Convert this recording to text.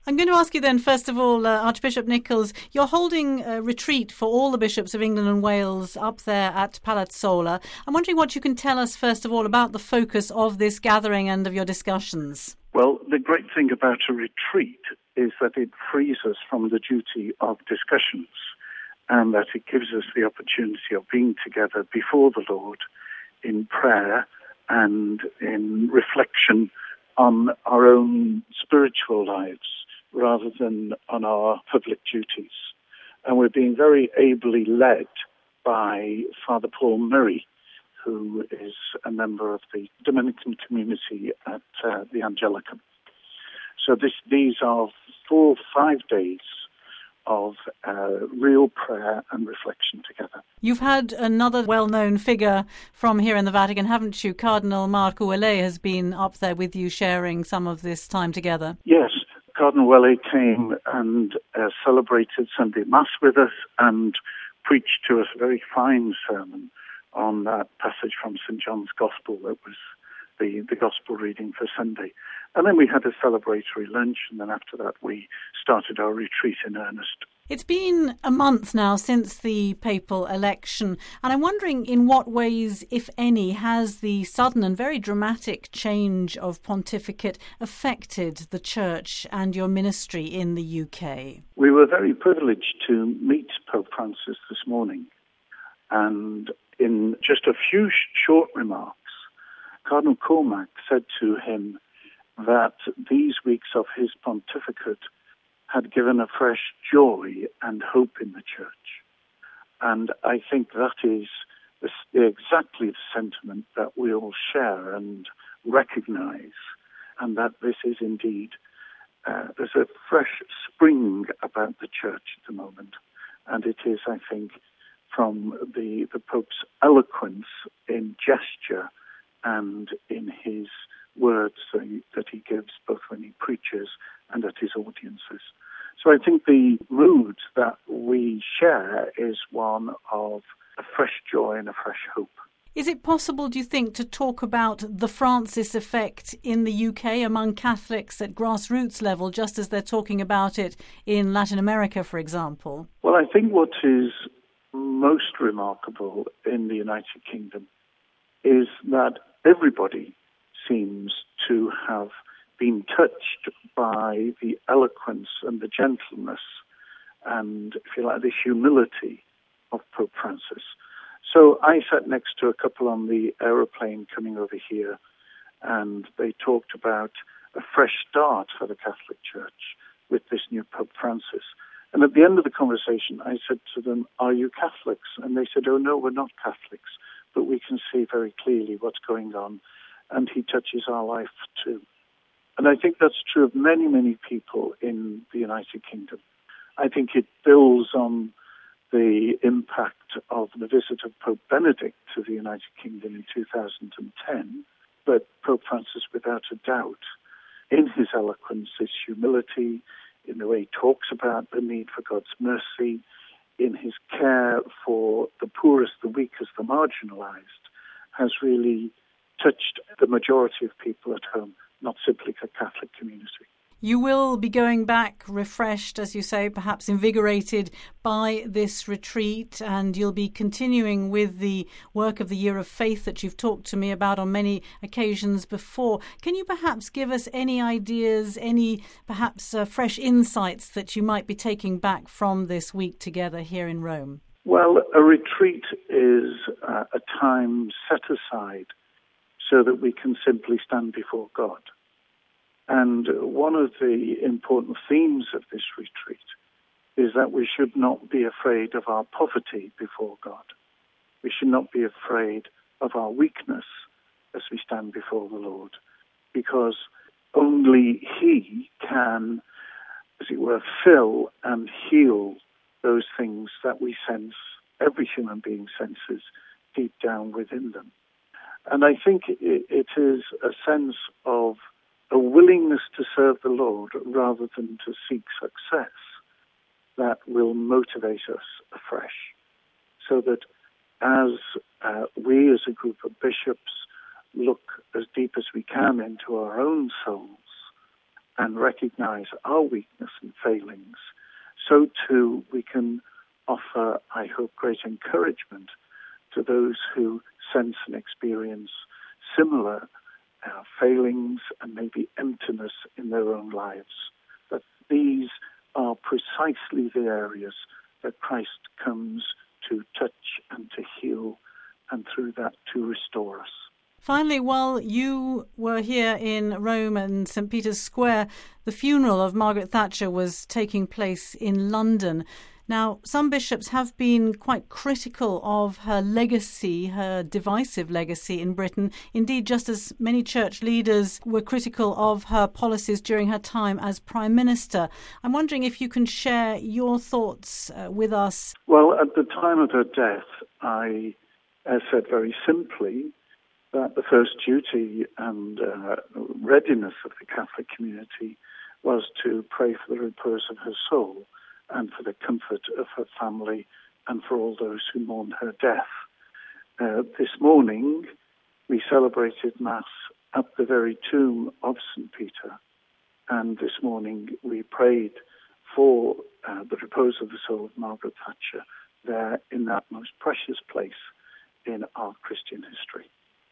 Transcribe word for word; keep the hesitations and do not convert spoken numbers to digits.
I'm going to ask you then, first of all, uh, Archbishop Nichols, you're holding a retreat for all the bishops of England and Wales up there at Palazzola. I'm wondering what you can tell us, first of all, about the focus of this gathering and of your discussions. Well, the great thing about a retreat is that it frees us from the duty of discussions and that it gives us the opportunity of being together before the Lord in prayer and in reflection on our own spiritual lives rather than on our public duties. And we're being very ably led by Father Paul Murray, who is a member of the Dominican community at uh, the Angelicum. So this, these are four, five days of uh, real prayer and reflection together. You've had another well-known figure from here in the Vatican, haven't you? Cardinal Marc Ouellet has been up there with you sharing some of this time together. Yes, Cardinal Ouellet came and uh, celebrated Sunday Mass with us and preached to us a very fine sermon on that passage from Saint John's Gospel that was the, the Gospel reading for Sunday. And then we had a celebratory lunch, and then after that we started our retreat in earnest. It's been a month now since the papal election, and I'm wondering in what ways, if any, has the sudden and very dramatic change of pontificate affected the Church and your ministry in the U K? We were very privileged to meet Pope Francis this morning, and in just a few sh- short remarks, Cardinal Cormac said to him that these weeks of his pontificate had given a fresh joy and hope in the Church. And I think that is the, exactly the sentiment that we all share and recognize, and that this is indeed, uh, there's a fresh spring about the Church at the moment. And it is, I think, from the, the Pope's eloquence in gesture and in his words that he gives both when he preaches and at his audiences. So I think the mood that we share is one of a fresh joy and a fresh hope. Is it possible, do you think, to talk about the Francis effect in the U K among Catholics at grassroots level, just as they're talking about it in Latin America, for example? Well, I think what is most remarkable in the United Kingdom is that everybody seems to have been touched by the eloquence and the gentleness and, if you like, the humility of Pope Francis. So I sat next to a couple on the aeroplane coming over here, and they talked about a fresh start for the Catholic Church with this new Pope Francis. And at the end of the conversation, I said to them, "Are you Catholics?" And they said, "Oh, no, we're not Catholics, but we can see very clearly what's going on, and he touches our life too." And I think that's true of many, many people in the United Kingdom. I think it builds on the impact of the visit of Pope Benedict to the United Kingdom in two thousand ten, but Pope Francis, without a doubt, in his eloquence, his humility, in the way he talks about the need for God's mercy, in his care for the poorest, the weakest, the marginalized, has really touched the majority of people at home, not simply the Catholic community. You will be going back refreshed, as you say, perhaps invigorated by this retreat, and you'll be continuing with the work of the Year of Faith that you've talked to me about on many occasions before. Can you perhaps give us any ideas, any perhaps uh, fresh insights that you might be taking back from this week together here in Rome? Well, a retreat is uh, a time set aside so that we can simply stand before God. And one of the important themes of this retreat is that we should not be afraid of our poverty before God. We should not be afraid of our weakness as we stand before the Lord, because only He can, as it were, fill and heal those things that we sense, every human being senses deep down within them. And I think it, it is a sense of a willingness to serve the Lord rather than to seek success that will motivate us afresh. So that as uh, we as a group of bishops look as deep as we can into our own souls and recognize our weakness and failings, so too we can offer, I hope, great encouragement to those who sense and experience similar uh, failings and maybe emptiness in their own lives. That these are precisely the areas that Christ comes to touch and to heal, and through that to restore us. Finally, while you were here in Rome and Saint Peter's Square, the funeral of Margaret Thatcher was taking place in London. Now, some bishops have been quite critical of her legacy, her divisive legacy in Britain. Indeed, just as many church leaders were critical of her policies during her time as Prime Minister. I'm wondering if you can share your thoughts uh, with us. Well, at the time of her death, I uh, said very simply that the first duty and uh, readiness of the Catholic community was to pray for the repose of her soul and for the comfort of her family and for all those who mourned her death. Uh, this morning, we celebrated Mass at the very tomb of Saint Peter, and this morning we prayed for uh, the repose of the soul of Margaret Thatcher there in that most precious place in our Christian history.